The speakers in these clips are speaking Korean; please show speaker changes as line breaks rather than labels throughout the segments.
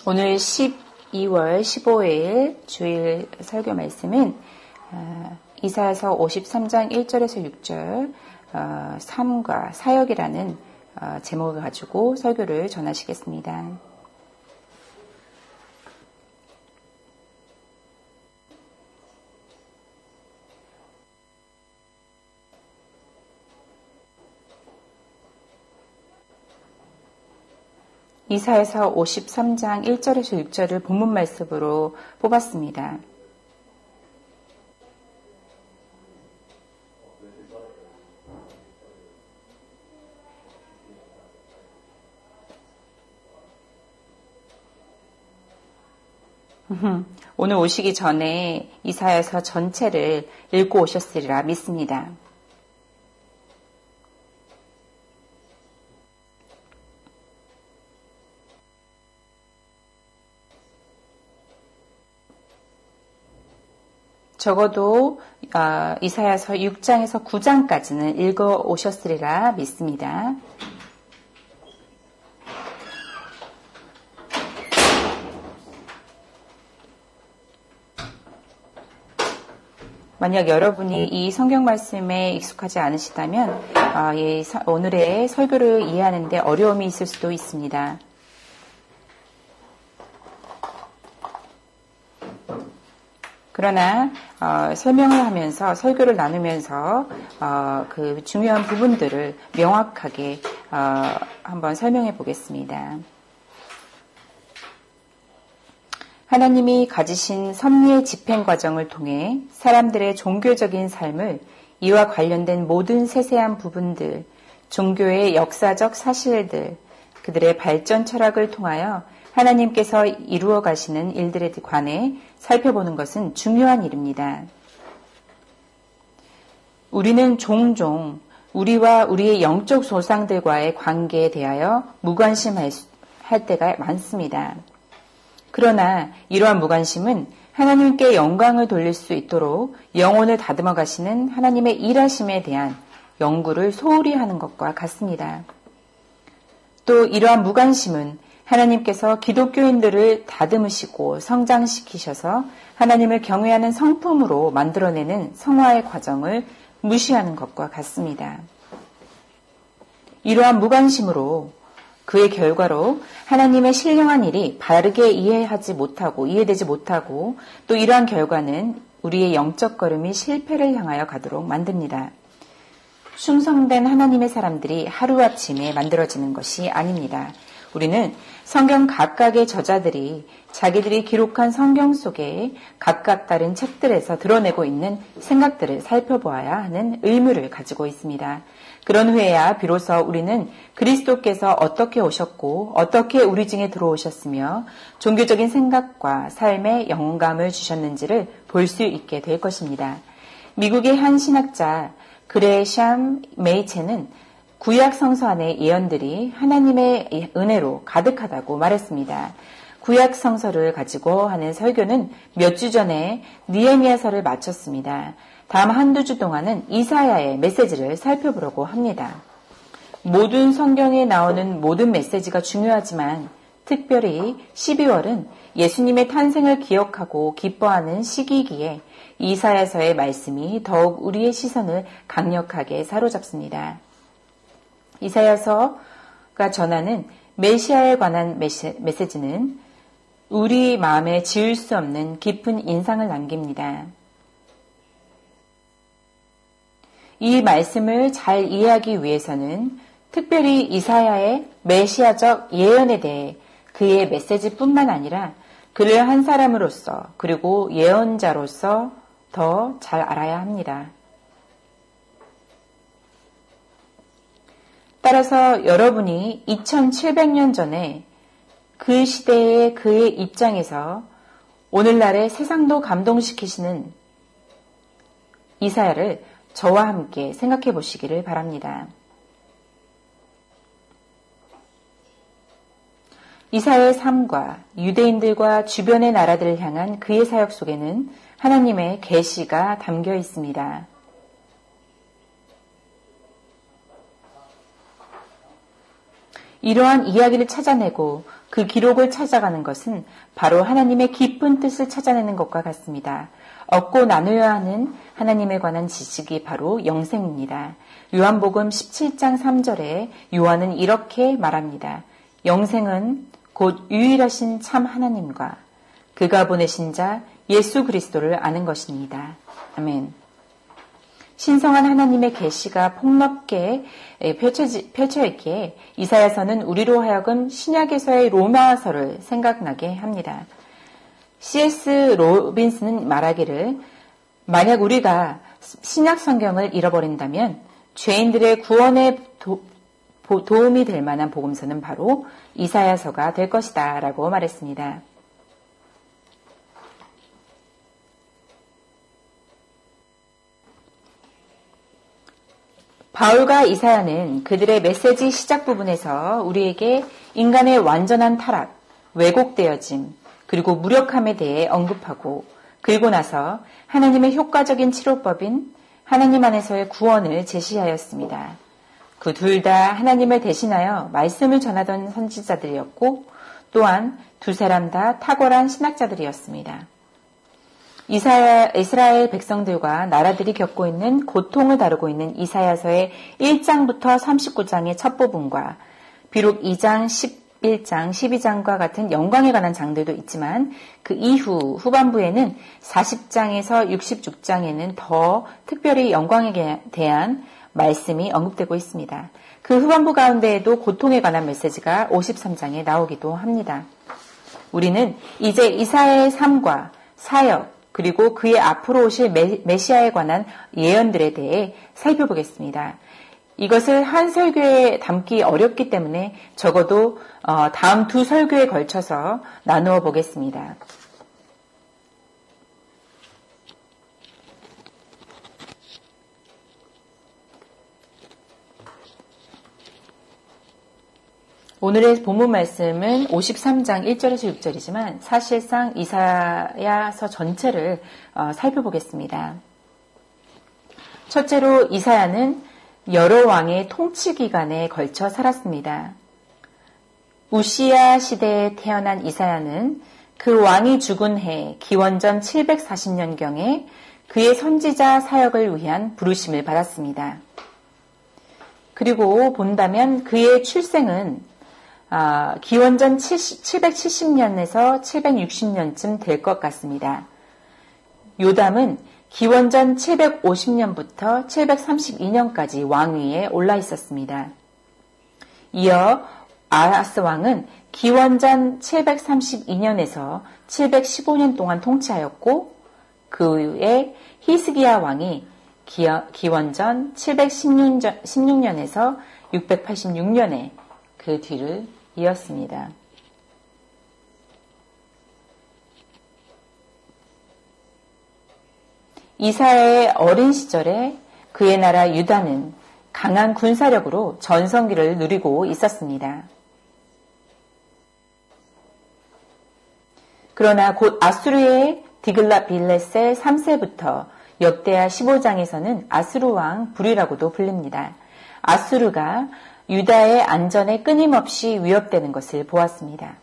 오늘 12월 15일 주일 설교 말씀은 이사야서 53장 1절에서 6절 삶과 사역이라는 제목을 가지고 설교를 전하시겠습니다. 이사야서 53장 1절에서 6절을 본문 말씀으로 뽑았습니다. 오늘 오시기 전에 이사야서 전체를 읽고 오셨으리라 믿습니다. 적어도 이사야서 6장에서 9장까지는 읽어 오셨으리라 믿습니다. 만약 여러분이 이 성경 말씀에 익숙하지 않으시다면 오늘의 설교를 이해하는 데 어려움이 있을 수도 있습니다. 그러나 설명을 하면서 설교를 나누면서 그 중요한 부분들을 명확하게 한번 설명해 보겠습니다. 하나님이 가지신 섭리의 집행 과정을 통해 사람들의 종교적인 삶을 이와 관련된 모든 세세한 부분들, 종교의 역사적 사실들, 그들의 발전 철학을 통하여 하나님께서 이루어 가시는 일들에 관해 살펴보는 것은 중요한 일입니다. 우리는 종종 우리와 우리의 영적 조상들과의 관계에 대하여 무관심할 때가 많습니다. 그러나 이러한 무관심은 하나님께 영광을 돌릴 수 있도록 영혼을 다듬어 가시는 하나님의 일하심에 대한 연구를 소홀히 하는 것과 같습니다. 또 이러한 무관심은 하나님께서 기독교인들을 다듬으시고 성장시키셔서 하나님을 경외하는 성품으로 만들어내는 성화의 과정을 무시하는 것과 같습니다. 이러한 무관심으로 그의 결과로 하나님의 신령한 일이 바르게 이해되지 못하고 또 이러한 결과는 우리의 영적 걸음이 실패를 향하여 가도록 만듭니다. 충성된 하나님의 사람들이 하루아침에 만들어지는 것이 아닙니다. 우리는 성경 각각의 저자들이 자기들이 기록한 성경 속에 각각 다른 책들에서 드러내고 있는 생각들을 살펴보아야 하는 의무를 가지고 있습니다. 그런 후에야 비로소 우리는 그리스도께서 어떻게 오셨고 어떻게 우리 중에 들어오셨으며 종교적인 생각과 삶에 영감을 주셨는지를 볼 수 있게 될 것입니다. 미국의 한 신학자 그레샴 메이체는 구약 성서 안의 예언들이 하나님의 은혜로 가득하다고 말했습니다. 구약 성서를 가지고 하는 설교는 몇 주 전에 느헤미야서를 마쳤습니다. 다음 한두 주 동안은 이사야의 메시지를 살펴보려고 합니다. 모든 성경에 나오는 모든 메시지가 중요하지만 특별히 12월은 예수님의 탄생을 기억하고 기뻐하는 시기이기에 이사야서의 말씀이 더욱 우리의 시선을 강력하게 사로잡습니다. 이사야서가 전하는 메시아에 관한 메시지는 우리 마음에 지울 수 없는 깊은 인상을 남깁니다. 이 말씀을 잘 이해하기 위해서는 특별히 이사야의 메시아적 예언에 대해 그의 메시지뿐만 아니라 그를 한 사람으로서 그리고 예언자로서 더 잘 알아야 합니다. 따라서 여러분이 2700년 전에 그 시대의 그의 입장에서 오늘날의 세상도 감동시키시는 이사야를 저와 함께 생각해 보시기를 바랍니다. 이사야의 삶과 유대인들과 주변의 나라들을 향한 그의 사역 속에는 하나님의 계시가 담겨 있습니다. 이러한 이야기를 찾아내고 그 기록을 찾아가는 것은 바로 하나님의 깊은 뜻을 찾아내는 것과 같습니다. 얻고 나누어야 하는 하나님에 관한 지식이 바로 영생입니다. 요한복음 17장 3절에 요한은 이렇게 말합니다. 영생은 곧 유일하신 참 하나님과 그가 보내신 자 예수 그리스도를 아는 것입니다. 아멘. 신성한 하나님의 계시가 폭넓게 펼쳐 있기에 이사야서는 우리로 하여금 신약에서의 로마서를 생각나게 합니다. C.S. 로빈스는 말하기를 만약 우리가 신약 성경을 잃어버린다면 죄인들의 구원에 도움이 될 만한 복음서는 바로 이사야서가 될 것이다 라고 말했습니다. 바울과 이사야는 그들의 메시지 시작 부분에서 우리에게 인간의 완전한 타락, 왜곡되어짐, 그리고 무력함에 대해 언급하고 그리고 나서 하나님의 효과적인 치료법인 하나님 안에서의 구원을 제시하였습니다. 그 둘 다 하나님을 대신하여 말씀을 전하던 선지자들이었고 또한 두 사람 다 탁월한 신학자들이었습니다. 이스라엘 백성들과 나라들이 겪고 있는 고통을 다루고 있는 이사야서의 1장부터 39장의 첫 부분과 비록 2장, 11장, 12장과 같은 영광에 관한 장들도 있지만 그 이후 후반부에는 40장에서 66장에는 더 특별히 영광에 대한 말씀이 언급되고 있습니다. 그 후반부 가운데에도 고통에 관한 메시지가 53장에 나오기도 합니다. 우리는 이제 이사야의 삶과 사역 그리고 그의 앞으로 오실 메시아에 관한 예언들에 대해 살펴보겠습니다. 이것을 한 설교에 담기 어렵기 때문에 적어도 다음 두 설교에 걸쳐서 나누어 보겠습니다. 오늘의 본문 말씀은 53장 1절에서 6절이지만 사실상 이사야서 전체를 살펴보겠습니다. 첫째로 이사야는 여러 왕의 통치 기간에 걸쳐 살았습니다. 우시야 시대에 태어난 이사야는 그 왕이 죽은 해 기원전 740년경에 그의 선지자 사역을 위한 부르심을 받았습니다. 그리고 본다면 그의 출생은 기원전 770년에서 760년쯤 될 것 같습니다. 요담은 기원전 750년부터 732년까지 왕위에 올라 있었습니다. 이어 아하스 왕은 기원전 732년에서 715년 동안 통치하였고 그 후에 히스기야 왕이 기원전 716년에서 686년에 그 뒤를 이었습니다. 이사야의 어린 시절에 그의 나라 유다는 강한 군사력으로 전성기를 누리고 있었습니다. 그러나 곧 아수르의 디글랏빌레세 3세부터 역대하 15장에서는 아수르 왕 불이라고도 불립니다. 아수르가 유다의 안전에 끊임없이 위협되는 것을 보았습니다.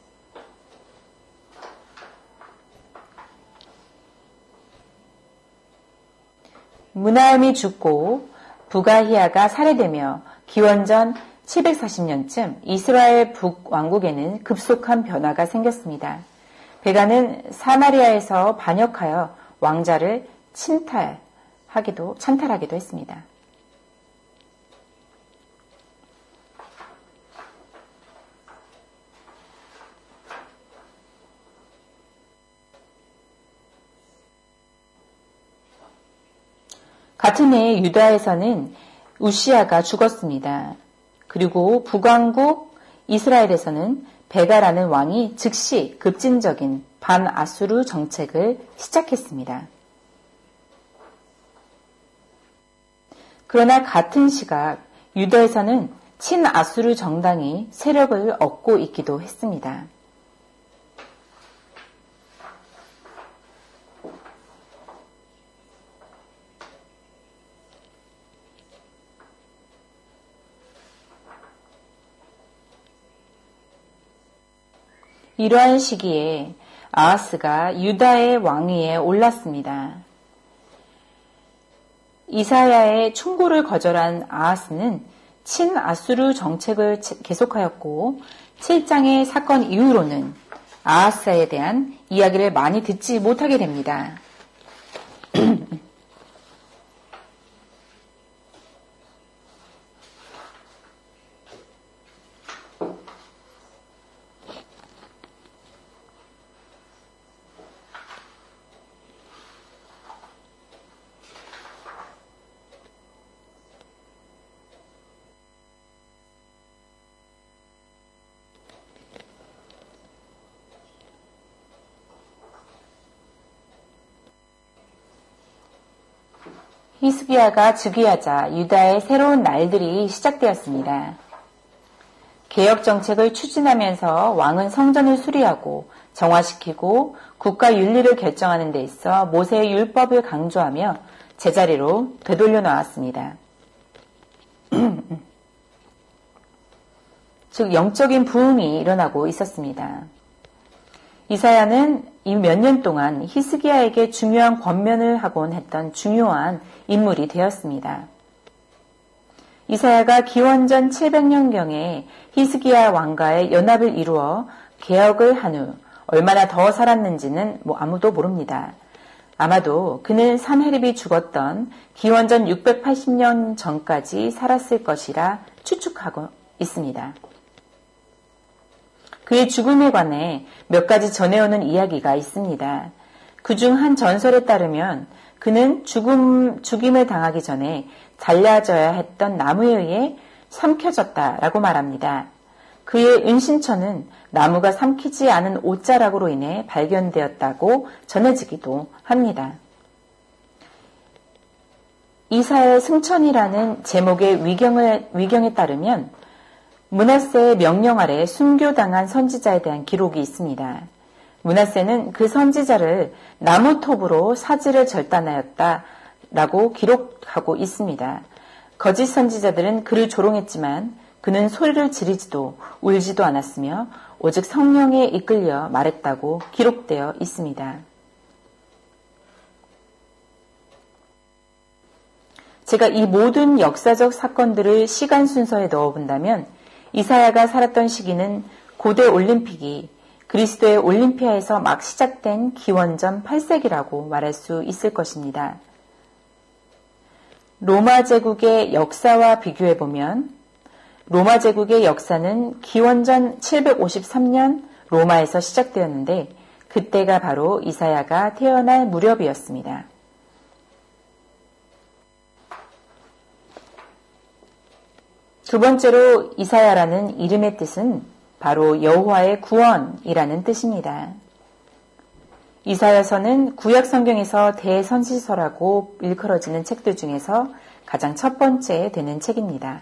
무나음이 죽고 부가히야가 살해되며 기원전 740년쯤 이스라엘 북왕국에는 급속한 변화가 생겼습니다. 베가는 사마리아에서 반역하여 왕자를 찬탈하기도 했습니다. 같은 해 유다에서는 우시야가 죽었습니다. 그리고 북왕국 이스라엘에서는 베가라는 왕이 즉시 급진적인 반아수르 정책을 시작했습니다. 그러나 같은 시각 유다에서는 친아수르 정당이 세력을 얻고 있기도 했습니다. 이러한 시기에 아하스가 유다의 왕위에 올랐습니다. 이사야의 충고를 거절한 아하스는 친아수르 정책을 계속하였고 7장의 사건 이후로는 아하스에 대한 이야기를 많이 듣지 못하게 됩니다. 히스기야가 즉위하자 유다의 새로운 날들이 시작되었습니다. 개혁 정책을 추진하면서 왕은 성전을 수리하고 정화시키고 국가 윤리를 결정하는 데 있어 모세의 율법을 강조하며 제자리로 되돌려 놓았습니다. 즉 영적인 부흥이 일어나고 있었습니다. 이사야는 이 몇 년 동안 히스기야에게 중요한 권면을 하곤 했던 중요한 인물이 되었습니다. 이사야가 기원전 700년경에 히스기야 왕과의 연합을 이루어 개혁을 한 후 얼마나 더 살았는지는 아무도 모릅니다. 아마도 그는 산헤립이 죽었던 기원전 680년 전까지 살았을 것이라 추측하고 있습니다. 그의 죽음에 관해 몇 가지 전해오는 이야기가 있습니다. 그중 한 전설에 따르면 그는 죽임을 당하기 전에 잘라져야 했던 나무에 의해 삼켜졌다라고 말합니다. 그의 은신처는 나무가 삼키지 않은 옷자락으로 인해 발견되었다고 전해지기도 합니다. 이사야의 승천이라는 제목의 위경에 따르면 므낫세의 명령 아래 순교당한 선지자에 대한 기록이 있습니다. 므낫세는 그 선지자를 나무톱으로 사지를 절단하였다라고 기록하고 있습니다. 거짓 선지자들은 그를 조롱했지만 그는 소리를 지르지도 울지도 않았으며 오직 성령에 이끌려 말했다고 기록되어 있습니다. 제가 이 모든 역사적 사건들을 시간 순서에 넣어본다면 이사야가 살았던 시기는 고대 올림픽이 그리스도의 올림피아에서 막 시작된 기원전 8세기라고 말할 수 있을 것입니다. 로마 제국의 역사와 비교해보면 로마 제국의 역사는 기원전 753년 로마에서 시작되었는데 그때가 바로 이사야가 태어날 무렵이었습니다. 두 번째로 이사야라는 이름의 뜻은 바로 여호와의 구원이라는 뜻입니다. 이사야서는 구약 성경에서 대선지서라고 일컬어지는 책들 중에서 가장 첫 번째 되는 책입니다.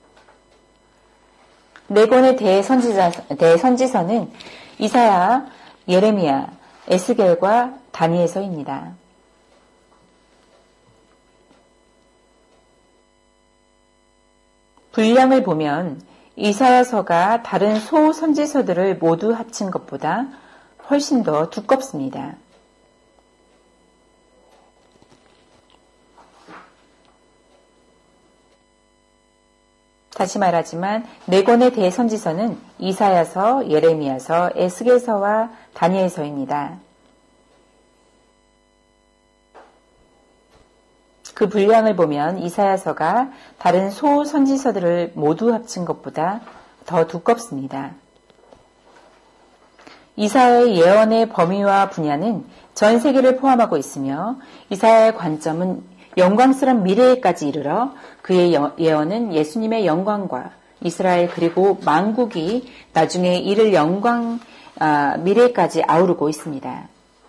네 권의 대선지서는 이사야, 예레미야, 에스겔과 다니엘서입니다. 분량을 보면 이사야서가 다른 소선지서들을 모두 합친 것보다 훨씬 더 두껍습니다. 다시 말하지만 네 권의 대선지서는 이사야서, 예레미야서, 에스겔서와 다니엘서입니다. 그 분량을 보면 이사야서가 다른 소선지서들을 모두 합친 것보다 더 두껍습니다. 이사야의 예언의 범위와 분야는 전 세계를 포함하고 있으며 이사야의 관점은 영광스러운 미래에까지 이르러 그의 예언은 예수님의 영광과 이스라엘 그리고 만국이 나중에 이를 미래까지 아우르고 있습니다.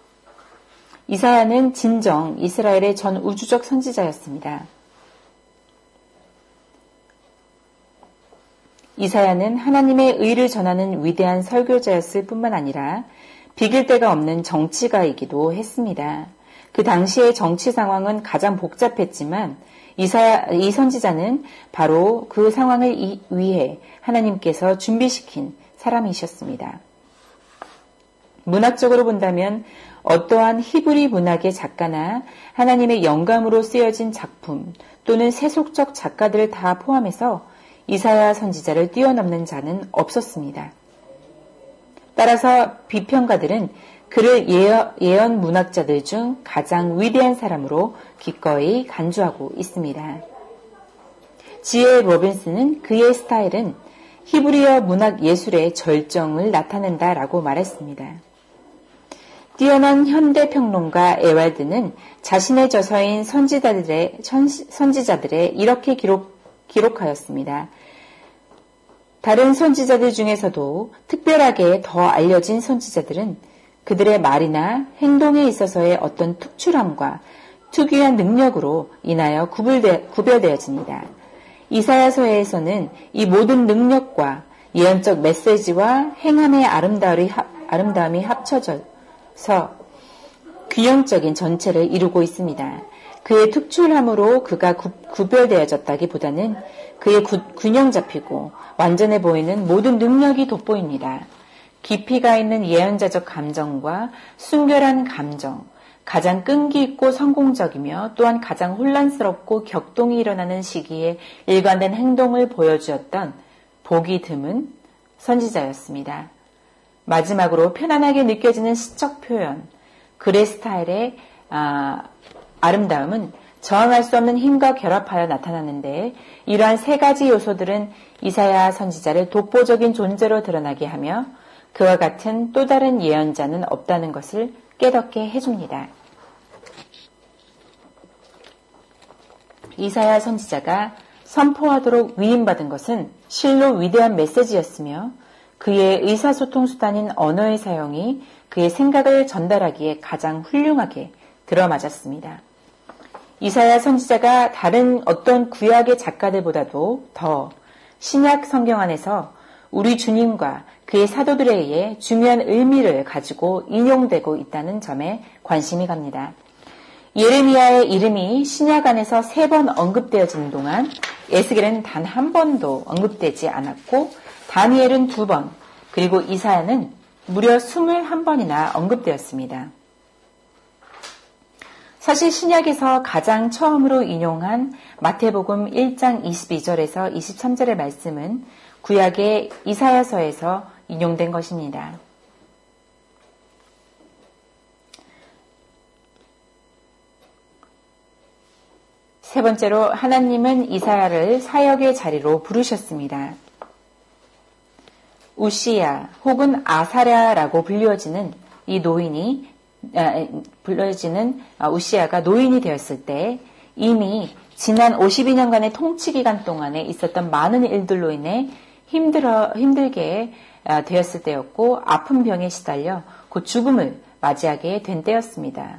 이사야는 진정 이스라엘의 전 우주적 선지자였습니다. 이사야는 하나님의 의를 전하는 위대한 설교자였을 뿐만 아니라 비길 데가 없는 정치가이기도 했습니다. 그 당시의 정치 상황은 가장 복잡했지만 이 선지자는 바로 그 상황을 위해 하나님께서 준비시킨 사람이셨습니다. 문학적으로 본다면 어떠한 히브리 문학의 작가나 하나님의 영감으로 쓰여진 작품 또는 세속적 작가들을 다 포함해서 이사야 선지자를 뛰어넘는 자는 없었습니다. 따라서 비평가들은 그를 예언 문학자들 중 가장 위대한 사람으로 기꺼이 간주하고 있습니다. 지혜 로빈스는 그의 스타일은 히브리어 문학 예술의 절정을 나타낸다라고 말했습니다. 뛰어난 현대 평론가 에왈드는 자신의 저서인 선지자들의 이렇게 기록하였습니다. 다른 선지자들 중에서도 특별하게 더 알려진 선지자들은 그들의 말이나 행동에 있어서의 어떤 특출함과 특유한 능력으로 인하여 구별되어집니다. 이사야서에서는 이 모든 능력과 예언적 메시지와 행함의 아름다움이 합쳐져서 균형적인 전체를 이루고 있습니다. 그의 특출함으로 그가 구별되어졌다기보다는 그의 균형 잡히고 완전해 보이는 모든 능력이 돋보입니다. 깊이가 있는 예언자적 감정과 순결한 감정, 가장 끈기 있고 성공적이며 또한 가장 혼란스럽고 격동이 일어나는 시기에 일관된 행동을 보여주었던 보기 드문 선지자였습니다. 마지막으로 편안하게 느껴지는 시적 표현, 글의 스타일의 아름다움은 저항할 수 없는 힘과 결합하여 나타나는데 이러한 세 가지 요소들은 이사야 선지자를 독보적인 존재로 드러나게 하며 그와 같은 또 다른 예언자는 없다는 것을 깨닫게 해줍니다. 이사야 선지자가 선포하도록 위임받은 것은 실로 위대한 메시지였으며 그의 의사소통 수단인 언어의 사용이 그의 생각을 전달하기에 가장 훌륭하게 들어맞았습니다. 이사야 선지자가 다른 어떤 구약의 작가들보다도 더 신약 성경 안에서 우리 주님과 그의 사도들에 의해 중요한 의미를 가지고 인용되고 있다는 점에 관심이 갑니다. 예레미야의 이름이 신약 안에서 3번 언급되어지는 동안 에스겔은 단 한 번도 언급되지 않았고 다니엘은 2번 그리고 이사야는 무려 21번이나 언급되었습니다. 사실 신약에서 가장 처음으로 인용한 마태복음 1장 22절에서 23절의 말씀은 구약의 이사야서에서 인용된 것입니다. 세 번째로 하나님은 이사야를 사역의 자리로 부르셨습니다. 우시야 혹은 아사랴라고 불려지는 이 우시야가 노인이 되었을 때 이미 지난 52년간의 통치 기간 동안에 있었던 많은 일들로 인해 힘들게 되었을 때였고 아픈 병에 시달려 곧 죽음을 맞이하게 된 때였습니다.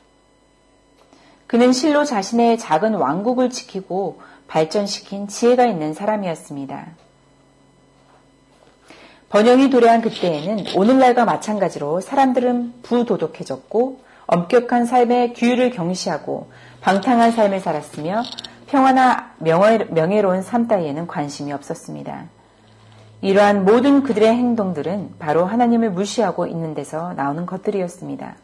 그는 실로 자신의 작은 왕국을 지키고 발전시킨 지혜가 있는 사람이었습니다. 번영이 도래한 그때에는 오늘날과 마찬가지로 사람들은 부도덕해졌고 엄격한 삶의 규율을 경시하고 방탕한 삶을 살았으며 평화나 명예로운 삶 따위에는 관심이 없었습니다. 이러한 모든 그들의 행동들은 바로 하나님을 무시하고 있는 데서 나오는 것들이었습니다.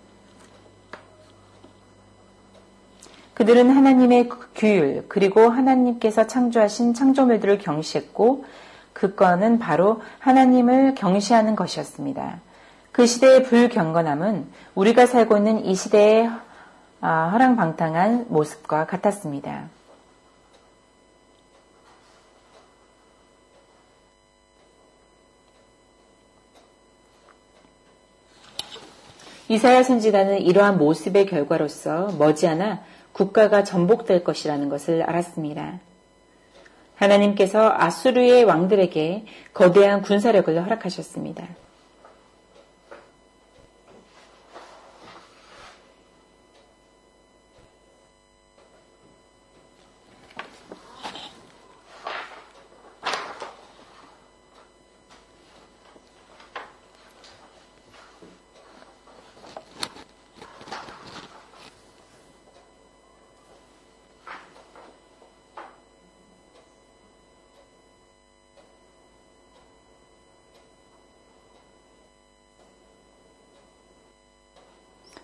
그들은 하나님의 규율 그리고 하나님께서 창조하신 창조물들을 경시했고 그거는 바로 하나님을 경시하는 것이었습니다. 그 시대의 불경건함은 우리가 살고 있는 이 시대의 허랑방탕한 모습과 같았습니다. 이사야 선지자는 이러한 모습의 결과로서 머지않아 국가가 전복될 것이라는 것을 알았습니다. 하나님께서 아수르의 왕들에게 거대한 군사력을 허락하셨습니다.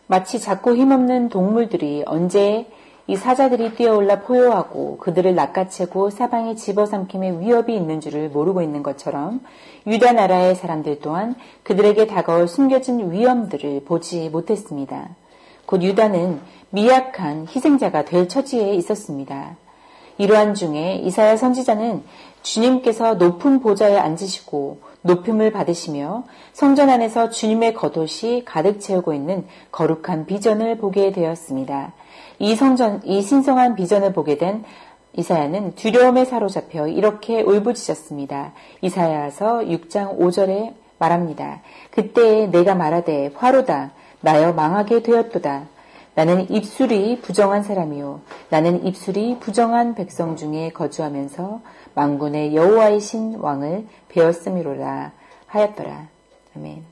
마치 작고 힘없는 동물들이 언제 이 사자들이 뛰어올라 포효하고 그들을 낚아채고 사방에 집어삼킴의 위협이 있는 줄을 모르고 있는 것처럼 유다 나라의 사람들 또한 그들에게 다가올 숨겨진 위험들을 보지 못했습니다. 곧 유다는 미약한 희생자가 될 처지에 있었습니다. 이러한 중에 이사야 선지자는 주님께서 높은 보좌에 앉으시고 높임을 받으시며 성전 안에서 주님의 겉옷이 가득 채우고 있는 거룩한 비전을 보게 되었습니다. 이 신성한 비전을 보게 된 이사야는 두려움에 사로잡혀 이렇게 울부짖었습니다. 이사야서 6장 5절에 말합니다. 그때에 내가 말하되 화로다 나여 망하게 되었도다. 나는 입술이 부정한 사람이요 나는 입술이 부정한 백성 중에 거주하면서 만군의 여호와이신 왕을 배웠음이로라 하였더라. 아멘.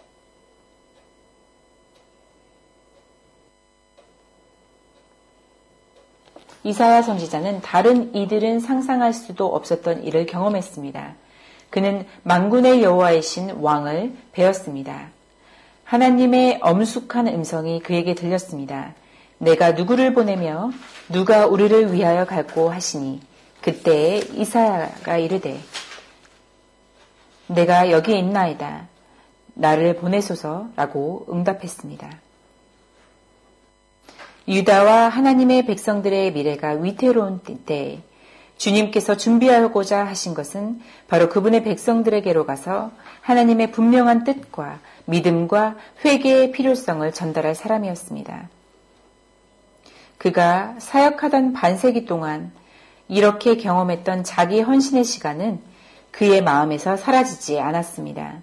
이사야 선지자는 다른 이들은 상상할 수도 없었던 일을 경험했습니다. 그는 만군의 여호와이신 왕을 배웠습니다. 하나님의 엄숙한 음성이 그에게 들렸습니다. 내가 누구를 보내며 누가 우리를 위하여 갈고 하시니 그때에 이사야가 이르되 내가 여기 있나이다. 나를 보내소서라고 응답했습니다. 유다와 하나님의 백성들의 미래가 위태로운 때 주님께서 준비하고자 하신 것은 바로 그분의 백성들에게로 가서 하나님의 분명한 뜻과 믿음과 회개의 필요성을 전달할 사람이었습니다. 그가 사역하던 반세기 동안 이렇게 경험했던 자기 헌신의 시간은 그의 마음에서 사라지지 않았습니다.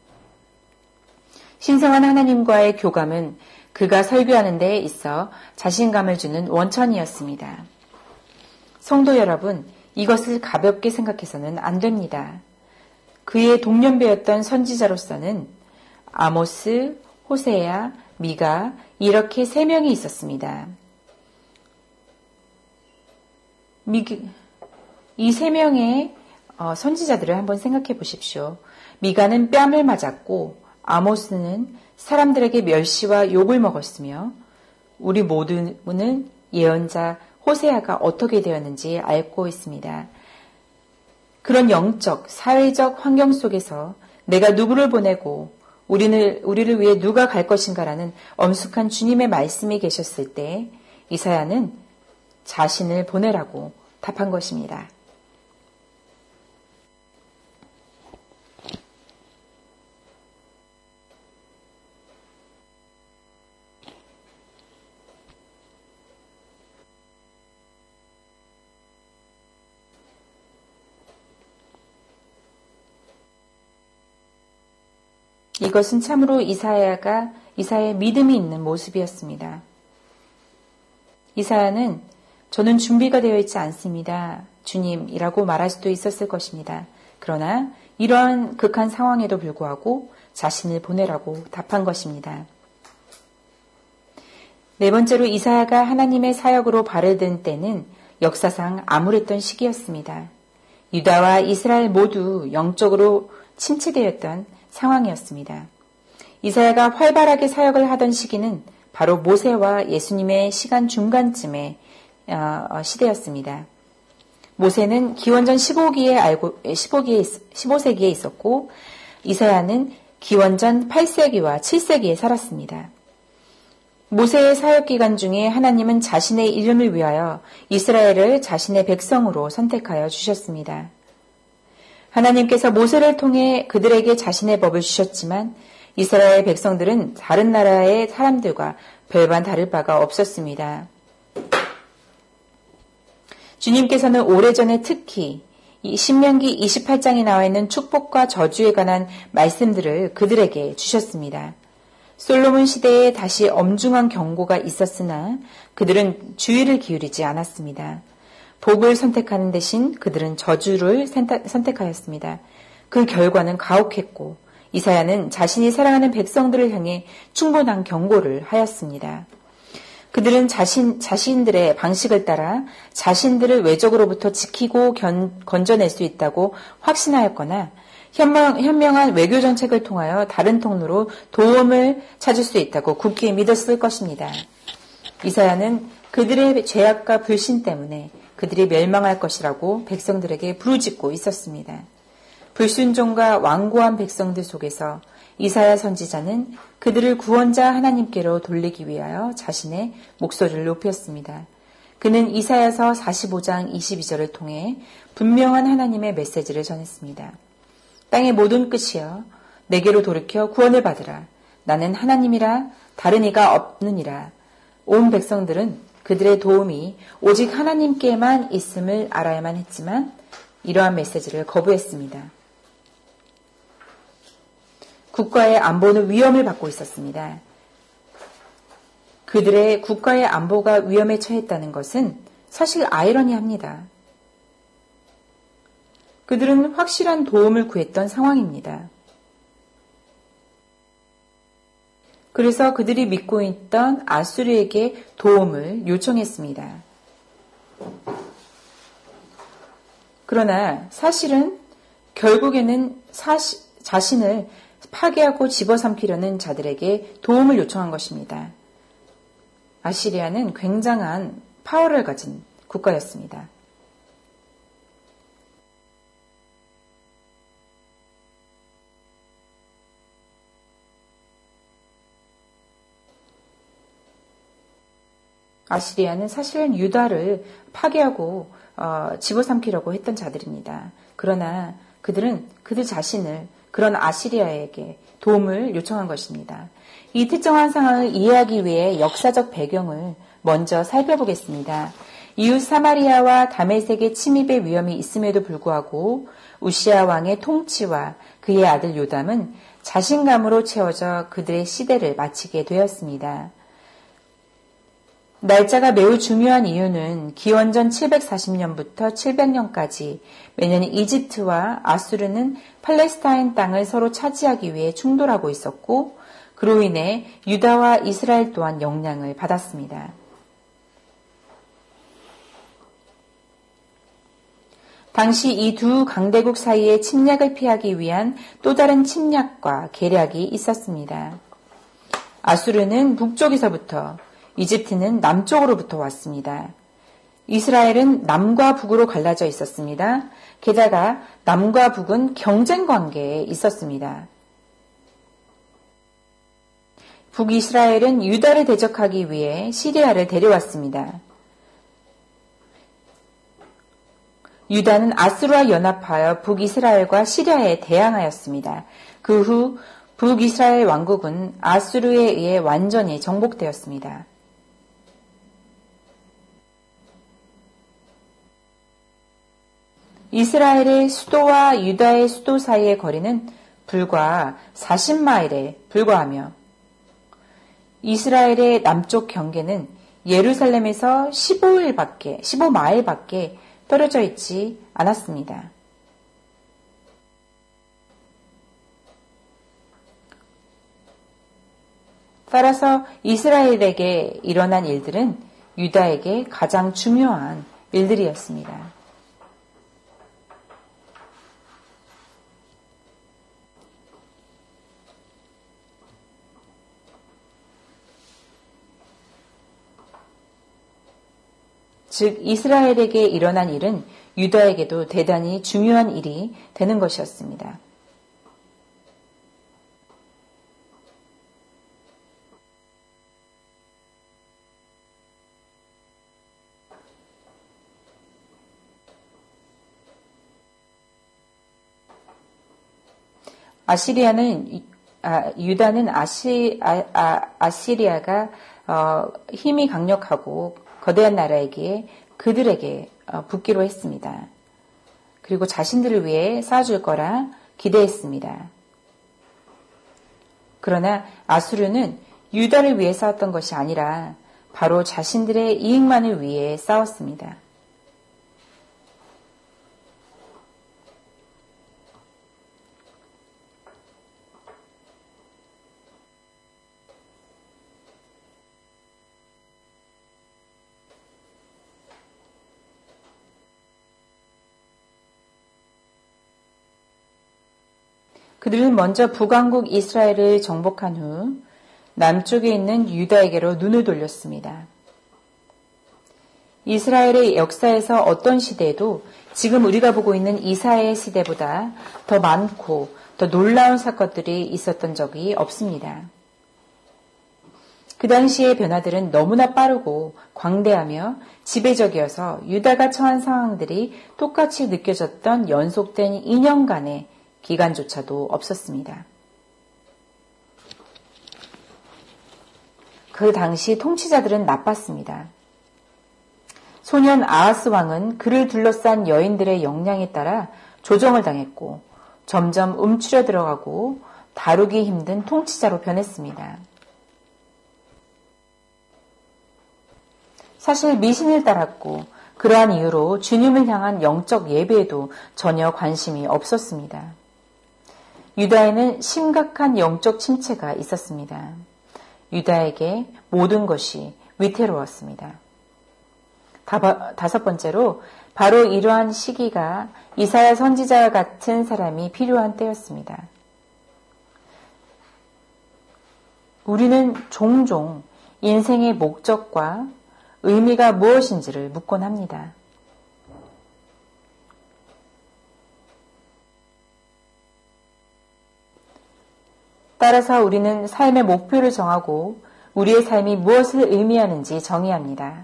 신성한 하나님과의 교감은 그가 설교하는 데에 있어 자신감을 주는 원천이었습니다. 성도 여러분, 이것을 가볍게 생각해서는 안 됩니다. 그의 동년배였던 선지자로서는 아모스, 호세야, 미가 이렇게 3명이 있었습니다. 이 3명의 선지자들을 한번 생각해 보십시오. 미가는 뺨을 맞았고 아모스는 사람들에게 멸시와 욕을 먹었으며 우리 모두는 예언자 호세아가 어떻게 되었는지 알고 있습니다. 그런 영적, 사회적 환경 속에서 내가 누구를 보내고 우리를 위해 누가 갈 것인가라는 엄숙한 주님의 말씀이 계셨을 때 이사야는 자신을 보내라고 답한 것입니다. 이것은 참으로 이사야의 믿음이 있는 모습이었습니다. 이사야는 저는 준비가 되어 있지 않습니다. 주님이라고 말할 수도 있었을 것입니다. 그러나 이러한 극한 상황에도 불구하고 자신을 보내라고 답한 것입니다. 4번째로 이사야가 하나님의 사역으로 발을 든 때는 역사상 암울했던 시기였습니다. 유다와 이스라엘 모두 영적으로 침체되었던 상황이었습니다. 이사야가 활발하게 사역을 하던 시기는 바로 모세와 예수님의 시간 중간쯤의 시대였습니다. 모세는 기원전 15세기에 있었고 이사야는 기원전 8세기와 7세기에 살았습니다. 모세의 사역 기간 중에 하나님은 자신의 이름을 위하여 이스라엘을 자신의 백성으로 선택하여 주셨습니다. 하나님께서 모세를 통해 그들에게 자신의 법을 주셨지만 이스라엘 백성들은 다른 나라의 사람들과 별반 다를 바가 없었습니다. 주님께서는 오래전에 특히 신명기 28장에 나와 있는 축복과 저주에 관한 말씀들을 그들에게 주셨습니다. 솔로몬 시대에 다시 엄중한 경고가 있었으나 그들은 주의를 기울이지 않았습니다. 복을 선택하는 대신 그들은 저주를 선택하였습니다. 그 결과는 가혹했고 이사야는 자신이 사랑하는 백성들을 향해 충분한 경고를 하였습니다. 그들은 자신들의 방식을 따라 자신들을 외적으로부터 지키고 건져낼 수 있다고 확신하였거나 현명한 외교 정책을 통하여 다른 통로로 도움을 찾을 수 있다고 굳게 믿었을 것입니다. 이사야는 그들의 죄악과 불신 때문에 그들이 멸망할 것이라고 백성들에게 부르짖고 있었습니다. 불순종과 완고한 백성들 속에서 이사야 선지자는 그들을 구원자 하나님께로 돌리기 위하여 자신의 목소리를 높였습니다. 그는 이사야서 45장 22절을 통해 분명한 하나님의 메시지를 전했습니다. 땅의 모든 끝이여 내게로 돌이켜 구원을 받으라. 나는 하나님이라 다른 이가 없느니라. 온 백성들은 그들의 도움이 오직 하나님께만 있음을 알아야만 했지만 이러한 메시지를 거부했습니다. 국가의 안보는 위험을 받고 있었습니다. 그들의 국가의 안보가 위험에 처했다는 것은 사실 아이러니합니다. 그들은 확실한 도움을 구했던 상황입니다. 그래서 그들이 믿고 있던 아수르에게 도움을 요청했습니다. 그러나 사실은 결국에는 자신을 파괴하고 집어삼키려는 자들에게 도움을 요청한 것입니다. 아시리아는 굉장한 파워를 가진 국가였습니다. 아시리아는 사실은 유다를 파괴하고 집어삼키려고 했던 자들입니다. 그러나 그들은 그들 자신을 그런 아시리아에게 도움을 요청한 것입니다. 이 특정한 상황을 이해하기 위해 역사적 배경을 먼저 살펴보겠습니다. 이웃 사마리아와 다메섹의 침입의 위험이 있음에도 불구하고 우시아 왕의 통치와 그의 아들 요담은 자신감으로 채워져 그들의 시대를 마치게 되었습니다. 날짜가 매우 중요한 이유는 기원전 740년부터 700년까지 매년 이집트와 아수르는 팔레스타인 땅을 서로 차지하기 위해 충돌하고 있었고 그로 인해 유다와 이스라엘 또한 영향을 받았습니다. 당시 이 두 강대국 사이의 침략을 피하기 위한 또 다른 침략과 계략이 있었습니다. 아수르는 북쪽에서부터 이집트는 남쪽으로부터 왔습니다. 이스라엘은 남과 북으로 갈라져 있었습니다. 게다가 남과 북은 경쟁 관계에 있었습니다. 북이스라엘은 유다를 대적하기 위해 시리아를 데려왔습니다. 유다는 아수르와 연합하여 북이스라엘과 시리아에 대항하였습니다. 그 후 북이스라엘 왕국은 아수르에 의해 완전히 정복되었습니다. 이스라엘의 수도와 유다의 수도 사이의 거리는 불과 40마일에 불과하며 이스라엘의 남쪽 경계는 예루살렘에서 15마일밖에 떨어져 있지 않았습니다. 따라서 이스라엘에게 일어난 일들은 유다에게 가장 중요한 일들이었습니다. 즉 이스라엘에게 일어난 일은 유다에게도 대단히 중요한 일이 되는 것이었습니다. 유다는 아시리아가 힘이 강력하고 거대한 나라에게 그들에게 붙기로 했습니다. 그리고 자신들을 위해 쌓아줄 거라 기대했습니다. 그러나 아수르는 유다를 위해 싸웠던 것이 아니라 바로 자신들의 이익만을 위해 싸웠습니다. 그들은 먼저 북왕국 이스라엘을 정복한 후 남쪽에 있는 유다에게로 눈을 돌렸습니다. 이스라엘의 역사에서 어떤 시대에도 지금 우리가 보고 있는 이사야의 시대보다 더 많고 더 놀라운 사건들이 있었던 적이 없습니다. 그 당시의 변화들은 너무나 빠르고 광대하며 지배적이어서 유다가 처한 상황들이 똑같이 느껴졌던 연속된 2년간의 기간조차도 없었습니다. 그 당시 통치자들은 나빴습니다. 소년 아하스 왕은 그를 둘러싼 여인들의 역량에 따라 조정을 당했고 점점 움츠려 들어가고 다루기 힘든 통치자로 변했습니다. 사실 미신을 따랐고 그러한 이유로 주님을 향한 영적 예배에도 전혀 관심이 없었습니다. 유다에는 심각한 영적 침체가 있었습니다. 유다에게 모든 것이 위태로웠습니다. 다섯 번째로 바로 이러한 시기가 이사야 선지자와 같은 사람이 필요한 때였습니다. 우리는 종종 인생의 목적과 의미가 무엇인지를 묻곤 합니다. 따라서 우리는 삶의 목표를 정하고 우리의 삶이 무엇을 의미하는지 정의해야 합니다.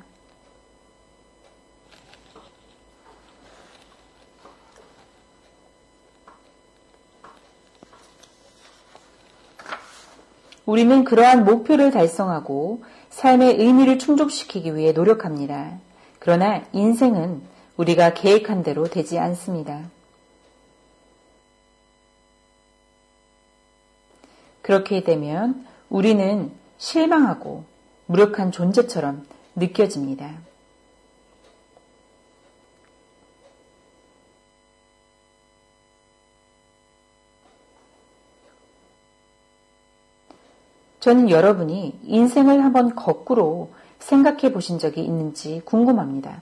우리는 그러한 목표를 달성하고 삶의 의미를 충족시키기 위해 노력합니다. 그러나 인생은 우리가 계획한 대로 되지 않습니다. 그렇게 되면 우리는 실망하고 무력한 존재처럼 느껴집니다. 저는 여러분이 인생을 한번 거꾸로 생각해 보신 적이 있는지 궁금합니다.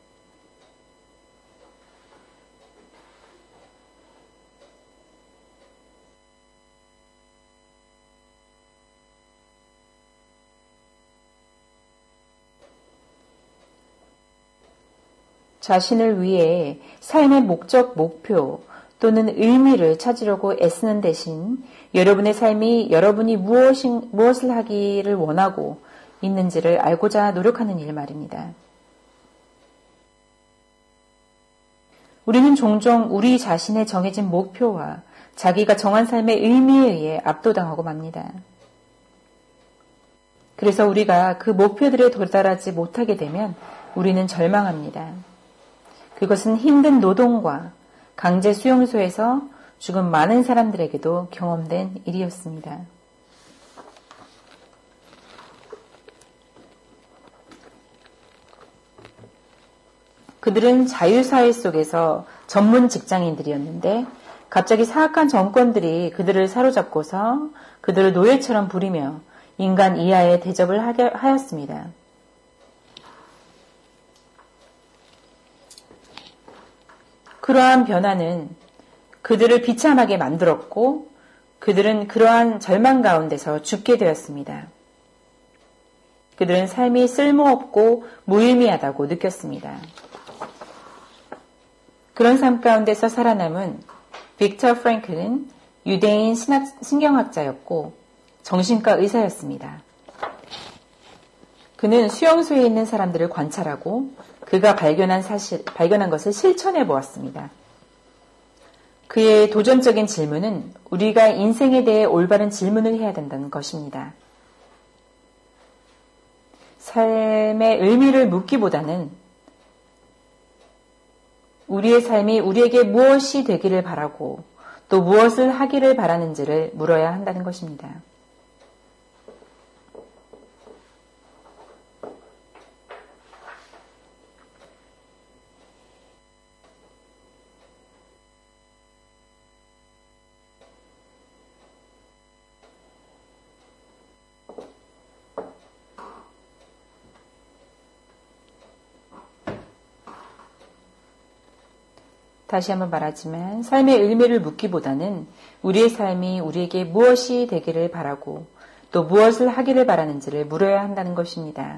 자신을 위해 삶의 목적, 목표 또는 의미를 찾으려고 애쓰는 대신 여러분의 삶이 여러분이 무엇을 하기를 원하고 있는지를 알고자 노력하는 일 말입니다. 우리는 종종 우리 자신의 정해진 목표와 자기가 정한 삶의 의미에 의해 압도당하고 맙니다. 그래서 우리가 그 목표들에 도달하지 못하게 되면 우리는 절망합니다. 그것은 힘든 노동과 강제 수용소에서 죽은 많은 사람들에게도 경험된 일이었습니다. 그들은 자유사회 속에서 전문 직장인들이었는데 갑자기 사악한 정권들이 그들을 사로잡고서 그들을 노예처럼 부리며 인간 이하의 대접을 하였습니다. 그러한 변화는 그들을 비참하게 만들었고 그들은 그러한 절망 가운데서 죽게 되었습니다. 그들은 삶이 쓸모없고 무의미하다고 느꼈습니다. 그런 삶 가운데서 살아남은 빅터 프랭클은 유대인 신경학자였고 정신과 의사였습니다. 그는 수용소에 있는 사람들을 관찰하고 그가 발견한 것을 실천해 보았습니다. 그의 도전적인 질문은 우리가 인생에 대해 올바른 질문을 해야 된다는 것입니다. 삶의 의미를 묻기보다는 우리의 삶이 우리에게 무엇이 되기를 바라고 또 무엇을 하기를 바라는지를 물어야 한다는 것입니다. 다시 한번 말하지만 삶의 의미를 묻기보다는 우리의 삶이 우리에게 무엇이 되기를 바라고 또 무엇을 하기를 바라는지를 물어야 한다는 것입니다.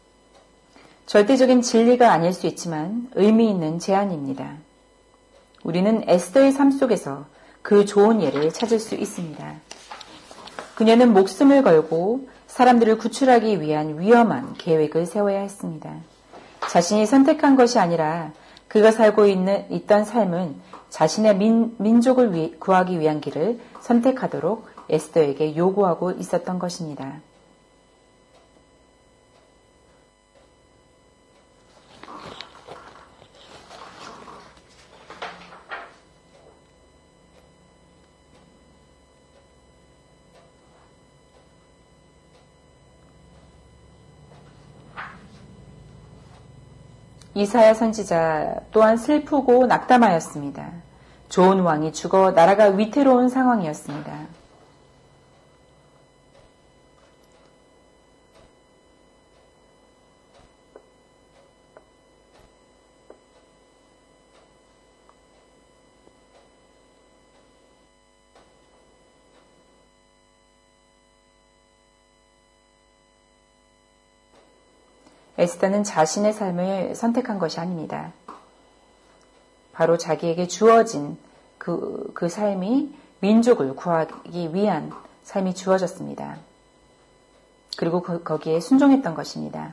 절대적인 진리가 아닐 수 있지만 의미 있는 제안입니다. 우리는 에스더의 삶 속에서 그 좋은 예를 찾을 수 있습니다. 그녀는 목숨을 걸고 사람들을 구출하기 위한 위험한 계획을 세워야 했습니다. 자신이 선택한 것이 아니라 그가 살고 있던 삶은 자신의 민족을 구하기 위한 길을 선택하도록 에스더에게 요구하고 있었던 것입니다. 이사야 선지자 또한 슬프고 낙담하였습니다. 좋은 왕이 죽어 나라가 위태로운 상황이었습니다. 에스더는 자신의 삶을 선택한 것이 아닙니다. 바로 자기에게 주어진 그 삶이 민족을 구하기 위한 삶이 주어졌습니다. 그리고 거기에 순종했던 것입니다.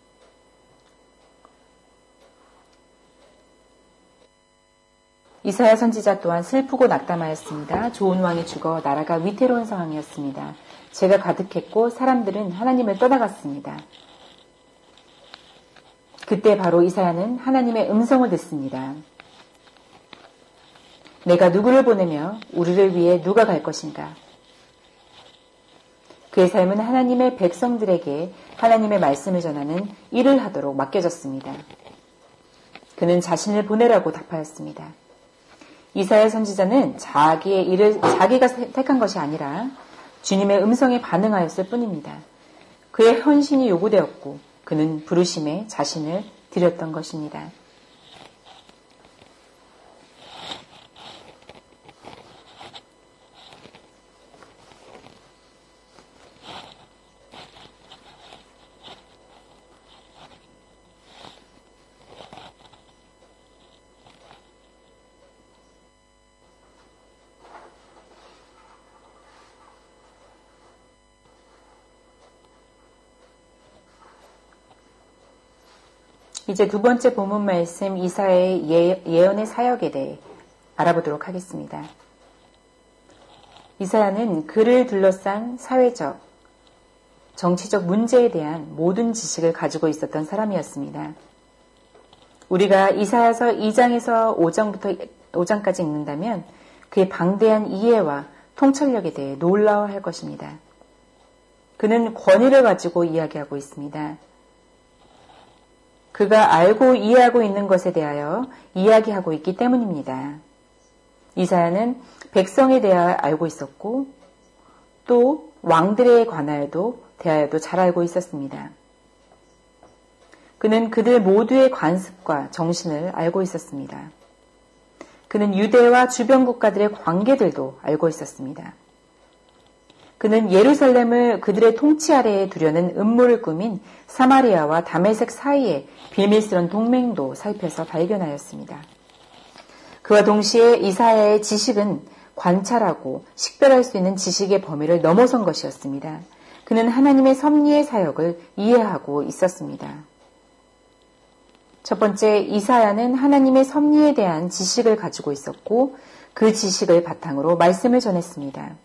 이사야 선지자 또한 슬프고 낙담하였습니다. 좋은 왕이 죽어 나라가 위태로운 상황이었습니다. 죄가 가득했고 사람들은 하나님을 떠나갔습니다. 그때 바로 이사야는 하나님의 음성을 듣습니다. 내가 누구를 보내며 우리를 위해 누가 갈 것인가? 그의 삶은 하나님의 백성들에게 하나님의 말씀을 전하는 일을 하도록 맡겨졌습니다. 그는 자신을 보내라고 답하였습니다. 이사야 선지자는 자기의 일을 자기가 택한 것이 아니라 주님의 음성에 반응하였을 뿐입니다. 그의 헌신이 요구되었고 그는 부르심에 자신을 드렸던 것입니다. 이제 두 번째 본문 말씀 이사야의 예언의 사역에 대해 알아보도록 하겠습니다. 이사야는 그를 둘러싼 사회적, 정치적 문제에 대한 모든 지식을 가지고 있었던 사람이었습니다. 우리가 이사야서 2장에서 5장까지 읽는다면 그의 방대한 이해와 통찰력에 대해 놀라워할 것입니다. 그는 권위를 가지고 이야기하고 있습니다. 그가 알고 이해하고 있는 것에 대하여 이야기하고 있기 때문입니다. 이사야는 백성에 대하여 알고 있었고 또 왕들에 대하여도 잘 알고 있었습니다. 그는 그들 모두의 관습과 정신을 알고 있었습니다. 그는 유대와 주변 국가들의 관계들도 알고 있었습니다. 그는 예루살렘을 그들의 통치 아래에 두려는 음모를 꾸민 사마리아와 다메섹 사이의 비밀스러운 동맹도 살펴서 발견하였습니다. 그와 동시에 이사야의 지식은 관찰하고 식별할 수 있는 지식의 범위를 넘어선 것이었습니다. 그는 하나님의 섭리의 사역을 이해하고 있었습니다. 첫 번째, 이사야는 하나님의 섭리에 대한 지식을 가지고 있었고 그 지식을 바탕으로 말씀을 전했습니다.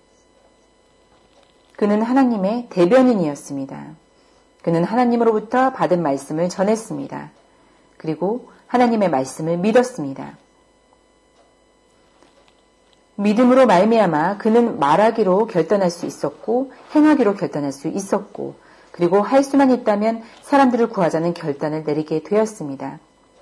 그는 하나님의 대변인이었습니다. 그는 하나님으로부터 받은 말씀을 전했습니다. 그리고 하나님의 말씀을 믿었습니다. 믿음으로 말미암아 그는 말하기로 결단할 수 있었고 행하기로 결단할 수 있었고 그리고 할 수만 있다면 사람들을 구하자는 결단을 내리게 되었습니다.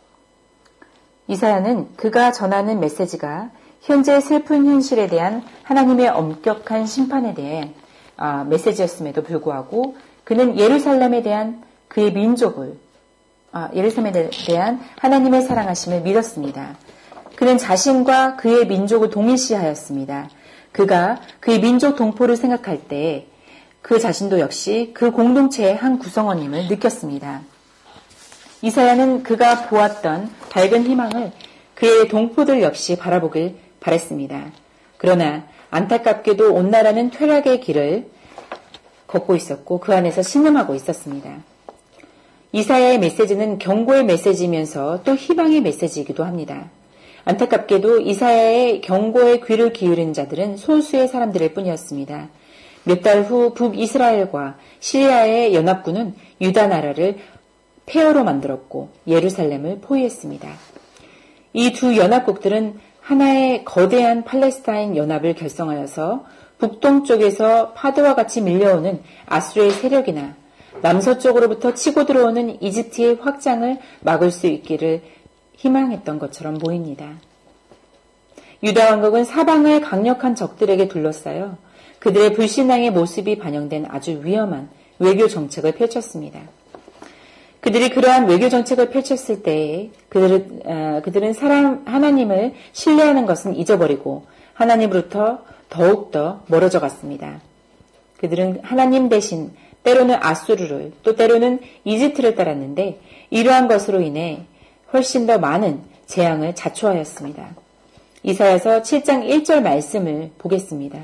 이사야는 그가 전하는 메시지가 현재 슬픈 현실에 대한 하나님의 엄격한 심판에 대해 메시지였음에도 불구하고 그는 예루살렘에 대한 그의 민족을 예루살렘에 대한 하나님의 사랑하심을 믿었습니다. 그는 자신과 그의 민족을 동일시하였습니다. 그가 그의 민족 동포를 생각할 때 그 자신도 역시 그 공동체의 한 구성원임을 느꼈습니다. 이사야는 그가 보았던 밝은 희망을 그의 동포들 역시 바라보길 바랬습니다. 그러나 안타깝게도 온 나라는 퇴락의 길을 걷고 있었고 그 안에서 신음하고 있었습니다. 이사야의 메시지는 경고의 메시지이면서 또 희망의 메시지이기도 합니다. 안타깝게도 이사야의 경고에 귀를 기울인 자들은 소수의 사람들일 뿐이었습니다. 몇 달 후 북이스라엘과 시리아의 연합군은 유다 나라를 폐허로 만들었고 예루살렘을 포위했습니다. 이 두 연합국들은 하나의 거대한 팔레스타인 연합을 결성하여서 북동쪽에서 파도와 같이 밀려오는 아수르의 세력이나 남서쪽으로부터 치고 들어오는 이집트의 확장을 막을 수 있기를 희망했던 것처럼 보입니다. 유다 왕국은 사방을 강력한 적들에게 둘러싸여 그들의 불신앙의 모습이 반영된 아주 위험한 외교 정책을 펼쳤습니다. 그들이 그러한 외교 정책을 펼쳤을 때에 그들은 하나님을 신뢰하는 것은 잊어버리고 하나님으로부터 더욱더 멀어져 갔습니다. 그들은 하나님 대신 때로는 아수르를 또 때로는 이집트를 따랐는데 이러한 것으로 인해 훨씬 더 많은 재앙을 자초하였습니다. 이사야서 7장 1절 말씀을 보겠습니다.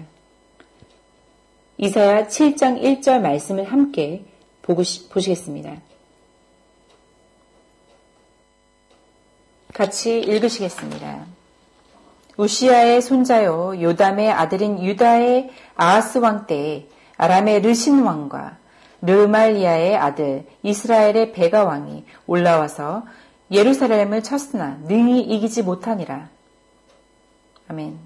이사야 7장 1절 말씀을 함께 보시겠습니다. 같이 읽으시겠습니다. 우시야의 손자요 요담의 아들인 유다의 아하스 왕 때에 아람의 르신 왕과 르말리아의 아들 이스라엘의 베가 왕이 올라와서 예루살렘을 쳤으나 능히 이기지 못하니라. 아멘.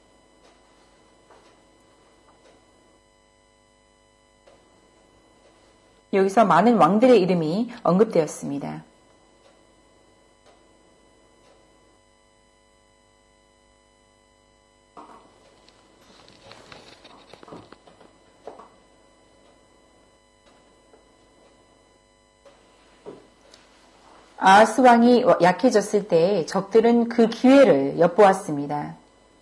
여기서 많은 왕들의 이름이 언급되었습니다. 아하스 왕이 약해졌을 때 적들은 그 기회를 엿보았습니다.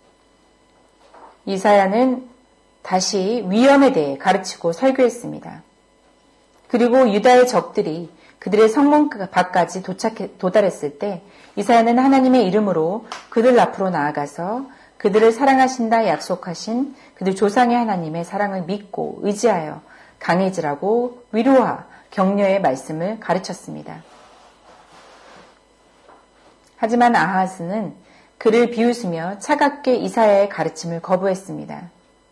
이사야는 다시 위험에 대해 가르치고 설교했습니다. 그리고 유다의 적들이 그들의 성문 밖까지 도달했을 때 이사야는 하나님의 이름으로 그들 앞으로 나아가서 그들을 사랑하신다 약속하신 그들 조상의 하나님의 사랑을 믿고 의지하여 강해지라고 위로와 격려의 말씀을 가르쳤습니다. 하지만 아하스는 그를 비웃으며 차갑게 이사야의 가르침을 거부했습니다.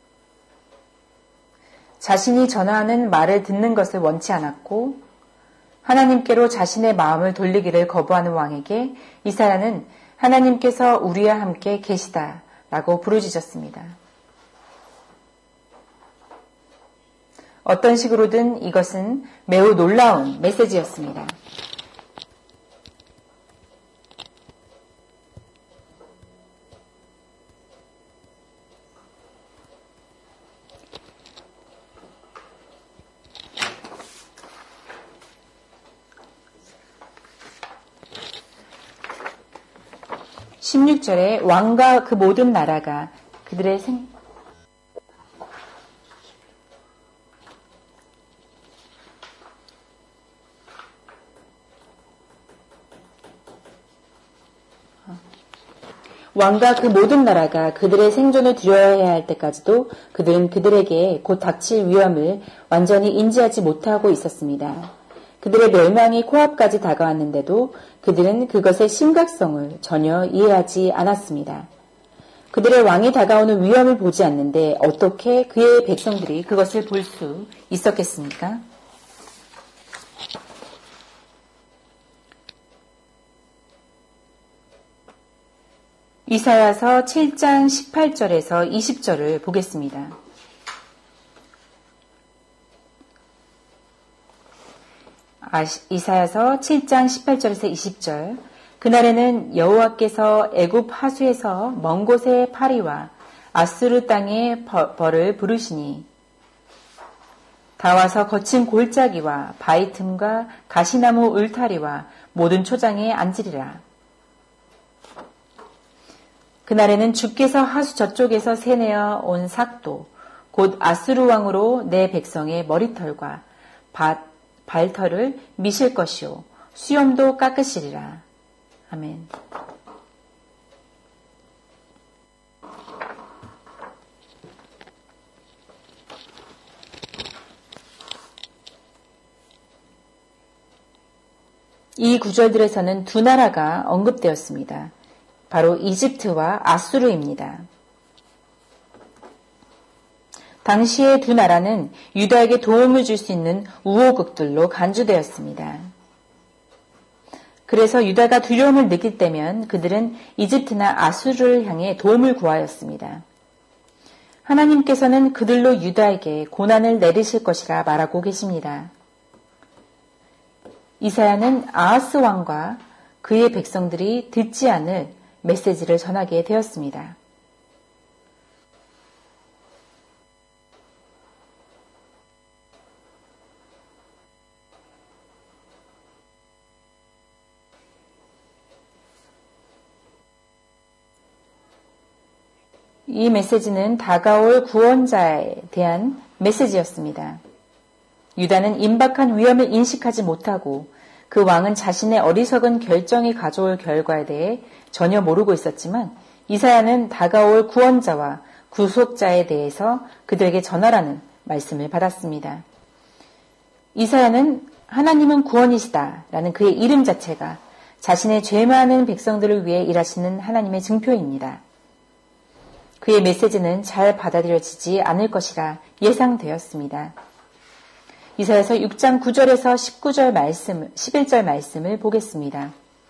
자신이 전하는 말을 듣는 것을 원치 않았고 하나님께로 자신의 마음을 돌리기를 거부하는 왕에게 이사야는 하나님께서 우리와 함께 계시다라고 부르짖었습니다. 어떤 식으로든 이것은 매우 놀라운 메시지였습니다. (16절에) 왕과 그 모든 나라가 그들의 왕과 그 모든 나라가 그들의 생존을 두려워해야 할 때까지도 그들은 그들에게 곧 닥칠 위험을 완전히 인지하지 못하고 있었습니다. 그들의 멸망이 코앞까지 다가왔는데도 그들은 그것의 심각성을 전혀 이해하지 않았습니다. 그들의 왕이 다가오는 위험을 보지 않는데 어떻게 그의 백성들이 그것을 볼 수 있었겠습니까? 이사야서 7장 18절에서 20절을 보겠습니다. 이사야서 7장 18절에서 20절. 그날에는 여호와께서 애굽 하수에서 먼 곳의 파리와 아수르 땅의 벌을 부르시니 다 와서 거친 골짜기와 바위 틈과 가시나무 울타리와 모든 초장에 앉으리라. 그날에는 주께서 하수 저쪽에서 새내어 온 삭도 곧 아수르 왕으로 내 백성의 머리털과 발털을 미실 것이요 수염도 깎으시리라. 아멘. 이 구절들에서는 두 나라가 언급되었습니다. 바로 이집트와 아수르입니다. 당시의 두 나라는 유다에게 도움을 줄 수 있는 우호국들로 간주되었습니다. 그래서 유다가 두려움을 느낄 때면 그들은 이집트나 아수르를 향해 도움을 구하였습니다. 하나님께서는 그들로 유다에게 고난을 내리실 것이라 말하고 계십니다. 이사야는 아하스 왕과 그의 백성들이 듣지 않을 메시지를 전하게 되었습니다. 이 메시지는 다가올 구원자에 대한 메시지였습니다. 유다는 임박한 위험을 인식하지 못하고 그 왕은 자신의 어리석은 결정이 가져올 결과에 대해 전혀 모르고 있었지만 이사야는 다가올 구원자와 구속자에 대해서 그들에게 전하라는 말씀을 받았습니다. 이사야는 하나님은 구원이시다라는 그의 이름 자체가 자신의 죄 많은 백성들을 위해 일하시는 하나님의 증표입니다. 그의 메시지는 잘 받아들여지지 않을 것이라 예상되었습니다. 이사야서 6장 9절에서 19절 말씀, 11절 말씀을 보겠습니다.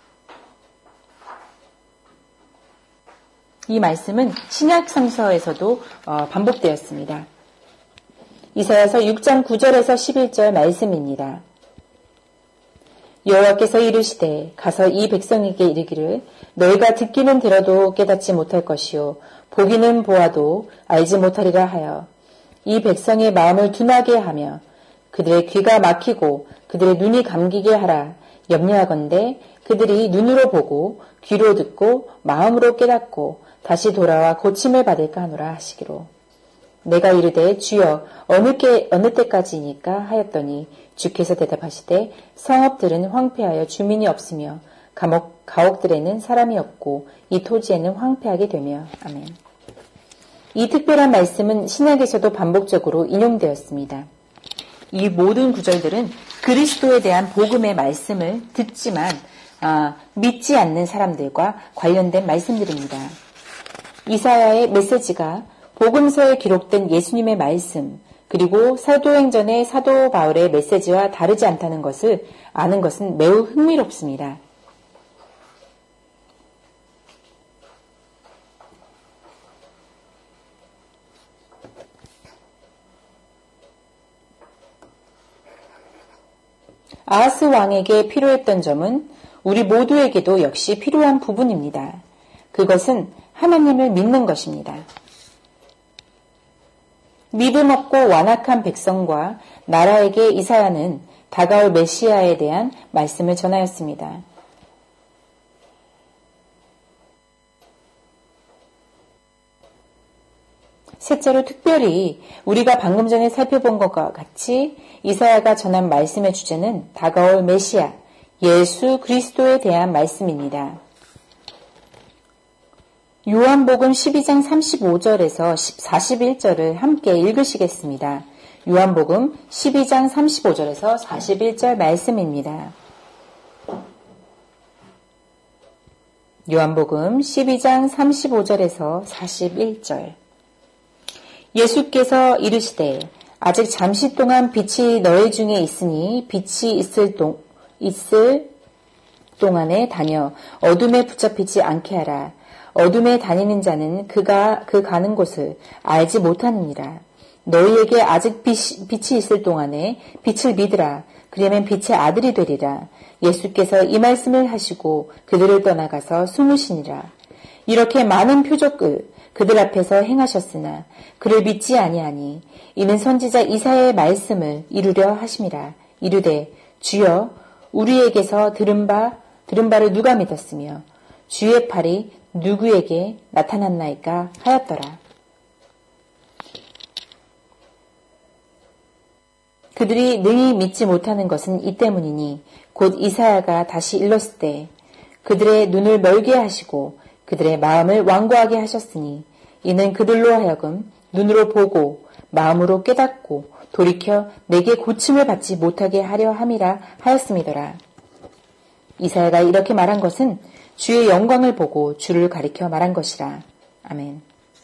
이 말씀은 신약 성서에서도 반복되었습니다. 이사야서 6장 9절에서 11절 말씀입니다. 여호와께서 이르시되 가서 이 백성에게 이르기를 너희가 듣기는 들어도 깨닫지 못할 것이요 보기는 보아도 알지 못하리라 하여 이 백성의 마음을 둔하게 하며 그들의 귀가 막히고 그들의 눈이 감기게 하라. 염려하건대 그들이 눈으로 보고 귀로 듣고 마음으로 깨닫고 다시 돌아와 고침을 받을까 하노라 하시기로. 내가 이르되 주여 어느 때까지이니까 하였더니 주께서 대답하시되 성읍들은 황폐하여 주민이 없으며 가옥들에는 사람이 없고 이 토지에는 황폐하게 되며. 아멘. 이 특별한 말씀은 신약에서도 반복적으로 인용되었습니다. 이 모든 구절들은 그리스도에 대한 복음의 말씀을 듣지만 믿지 않는 사람들과 관련된 말씀들입니다. 이사야의 메시지가 복음서에 기록된 예수님의 말씀 그리고 사도행전의 사도 바울의 메시지와 다르지 않다는 것을 아는 것은 매우 흥미롭습니다. 아하스 왕에게 필요했던 점은 우리 모두에게도 역시 필요한 부분입니다. 그것은 하나님을 믿는 것입니다. 믿음 없고 완악한 백성과 나라에게 이사야는 다가올 메시아에 대한 말씀을 전하였습니다. 셋째로 특별히 우리가 방금 전에 살펴본 것과 같이 이사야가 전한 말씀의 주제는 다가올 메시아, 예수 그리스도에 대한 말씀입니다. 요한복음 12장 35절에서 41절을 함께 읽으시겠습니다. 요한복음 12장 35절에서 41절 말씀입니다. 요한복음 12장 35절에서 41절. 예수께서 이르시되 아직 잠시 동안 빛이 너희 중에 있으니 빛이 있을 동안에 다녀 어둠에 붙잡히지 않게 하라. 어둠에 다니는 자는 그 가는 곳을 알지 못하느니라. 너희에게 아직 빛이 있을 동안에 빛을 믿으라. 그러면 빛의 아들이 되리라. 예수께서 이 말씀을 하시고 그들을 떠나가서 숨으시니라. 이렇게 많은 표적을 그들 앞에서 행하셨으나 그를 믿지 아니하니 이는 선지자 이사야의 말씀을 이루려 하심이라. 이르되 주여 우리에게서 들은 바를 누가 믿었으며 주의 팔이 누구에게 나타났나이까 하였더라. 그들이 능히 믿지 못하는 것은 이 때문이니 곧 이사야가 다시 일렀을 때 그들의 눈을 멀게 하시고 그들의 마음을 완고하게 하셨으니 이는 그들로 하여금 눈으로 보고 마음으로 깨닫고 돌이켜 내게 고침을 받지 못하게 하려 함이라 하였음이더라. 이사야가 이렇게 말한 것은 주의 영광을 보고 주를 가리켜 말한 것이라. 아멘.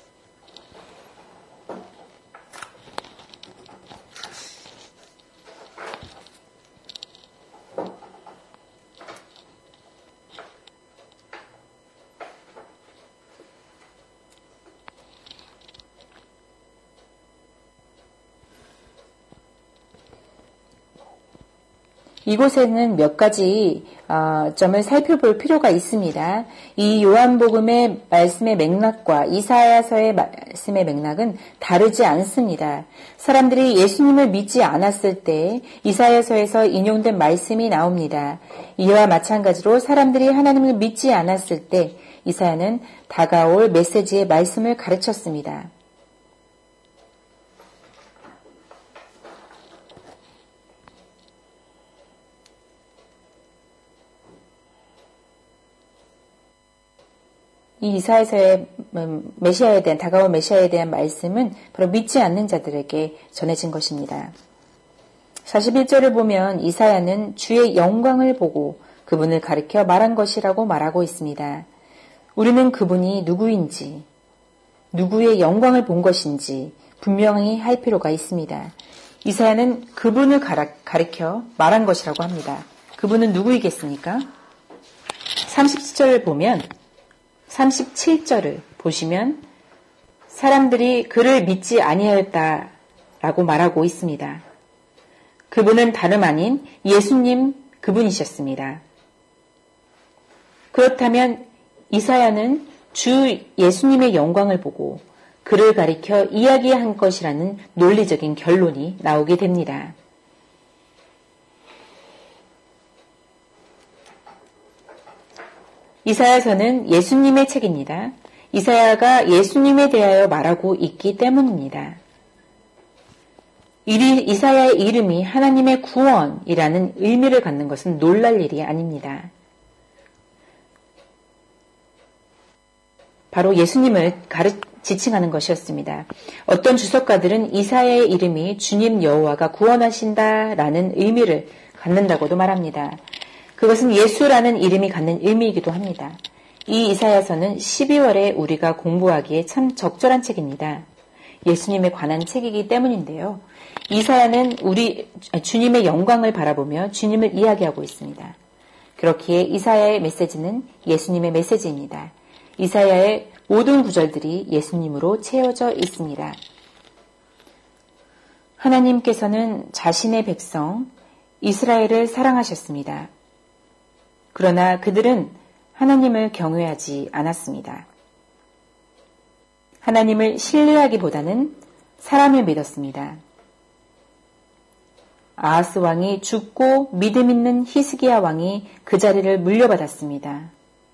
이곳에는 몇 가지 점을 살펴볼 필요가 있습니다. 이 요한복음의 말씀의 맥락과 이사야서의 말씀의 맥락은 다르지 않습니다. 사람들이 예수님을 믿지 않았을 때 이사야서에서 인용된 말씀이 나옵니다. 이와 마찬가지로 사람들이 하나님을 믿지 않았을 때 이사야는 다가올 메시지의 말씀을 가르쳤습니다. 이 이사야서의 메시아에 대한 다가올 메시아에 대한 말씀은 바로 믿지 않는 자들에게 전해진 것입니다. 41절을 보면 이사야는 주의 영광을 보고 그분을 가리켜 말한 것이라고 말하고 있습니다. 우리는 그분이 누구인지, 누구의 영광을 본 것인지 분명히 할 필요가 있습니다. 이사야는 그분을 가리켜 말한 것이라고 합니다. 그분은 누구이겠습니까? 37절을 보면 37절을 보시면 사람들이 그를 믿지 아니하였다라고 말하고 있습니다. 그분은 다름 아닌 예수님 그분이셨습니다. 그렇다면 이사야는 주 예수님의 영광을 보고 그를 가리켜 이야기한 것이라는 논리적인 결론이 나오게 됩니다. 이사야서는 예수님의 책입니다. 이사야가 예수님에 대하여 말하고 있기 때문입니다. 이사야의 이름이 하나님의 구원이라는 의미를 갖는 것은 놀랄 일이 아닙니다. 바로 예수님을 지칭하는 것이었습니다. 어떤 주석가들은 이사야의 이름이 주님 여호와가 구원하신다라는 의미를 갖는다고도 말합니다. 그것은 예수라는 이름이 갖는 의미이기도 합니다. 이 이사야서는 12월에 우리가 공부하기에 참 적절한 책입니다. 예수님에 관한 책이기 때문인데요. 이사야는 주님의 영광을 바라보며 주님을 이야기하고 있습니다. 그렇기에 이사야의 메시지는 예수님의 메시지입니다. 이사야의 모든 구절들이 예수님으로 채워져 있습니다. 하나님께서는 자신의 백성 이스라엘을 사랑하셨습니다. 그러나 그들은 하나님을 경외하지 않았습니다. 하나님을 신뢰하기보다는 사람을 믿었습니다. 아하스 왕이 죽고 믿음 있는 히스기야 왕이 그 자리를 물려받았습니다.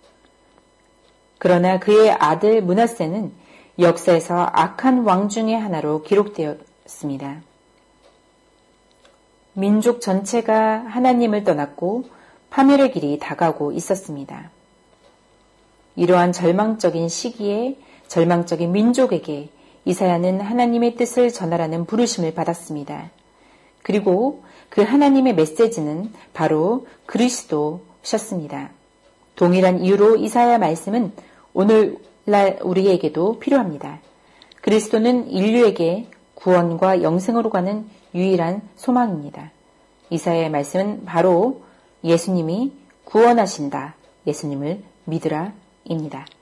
그러나 그의 아들 므낫세는 역사에서 악한 왕 중의 하나로 기록되었습니다. 민족 전체가 하나님을 떠났고 파멸의 길이 다가오고 있었습니다. 이러한 절망적인 시기에 절망적인 민족에게 이사야는 하나님의 뜻을 전하라는 부르심을 받았습니다. 그리고 그 하나님의 메시지는 바로 그리스도셨습니다. 동일한 이유로 이사야 말씀은 오늘날 우리에게도 필요합니다. 그리스도는 인류에게 구원과 영생으로 가는 유일한 소망입니다. 이사야의 말씀은 바로 예수님이 구원하신다. 예수님을 믿으라 입니다.